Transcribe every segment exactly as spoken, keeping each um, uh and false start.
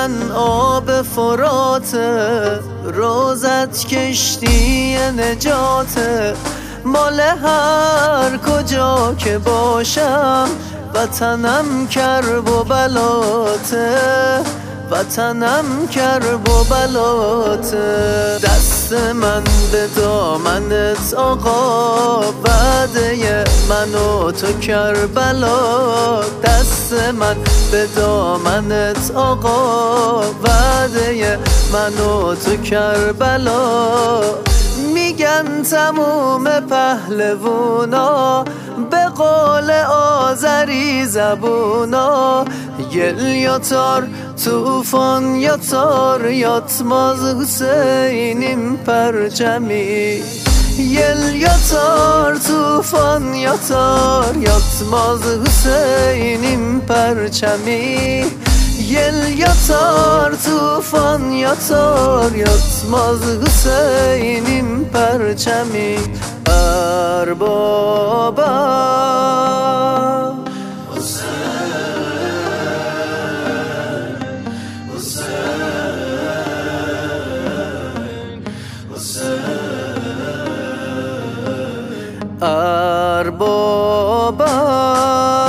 من آب فراته، روزت کشتی نجاته. مال هر کجا که باشم وطنم کرب و بلاته، وطنم کرب و بلاته. دست من به دامنت آقا، وعده من و تو کربلا. دست من به دامنت آقا، وعده من و تو کربلا. میگن تموم پهلوونا به قول آذری زبونا، گل یا تار توفان یا تار یاتماز حسینیم پرچمی. یل یا تار توفان یا تار یاتماز حسینیم پرچمی. یل یا تار توفان یا تار یاتماز حسینیم پرچمی. اربابا اربابا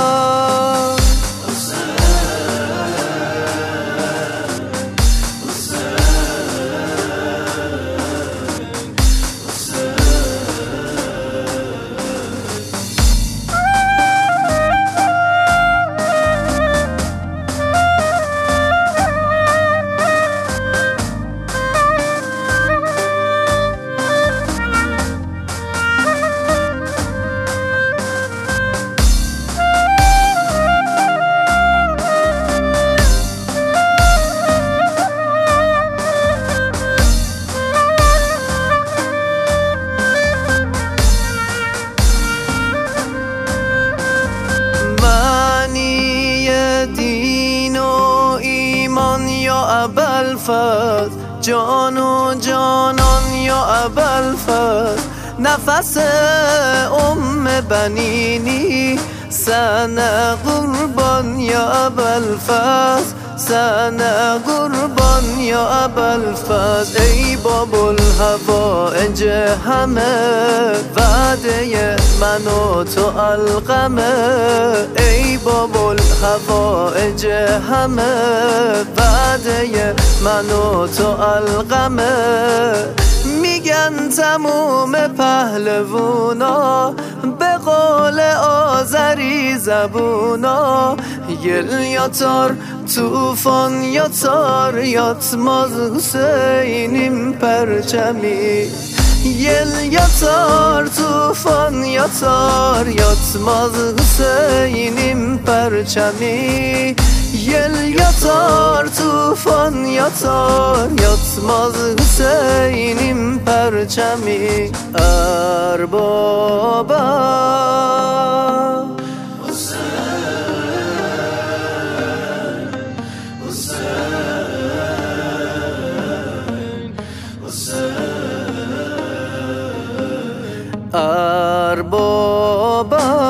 دین و ایمان یا ابوالفضل، جان و جانان یا ابوالفضل. نفس ام بنینی سنه قربان یا ابوالفضل، سنه قربان یا ابوالفضل. ای باب الهوائج همه، وعده من و تو القمه. ای باب الهوائج همه، وعده من و تو القمه. میگن تموم پهلوونا به قول آذری زبونا، گل یا تار توفان یا تار یاتماز حسینیم پرچمی. یل یا تار توفان یا تار یاتماز حسینیم پرچمی. یل یا تار توفان یا تار یاتماز حسینیم پرچمی. اربابا اربابا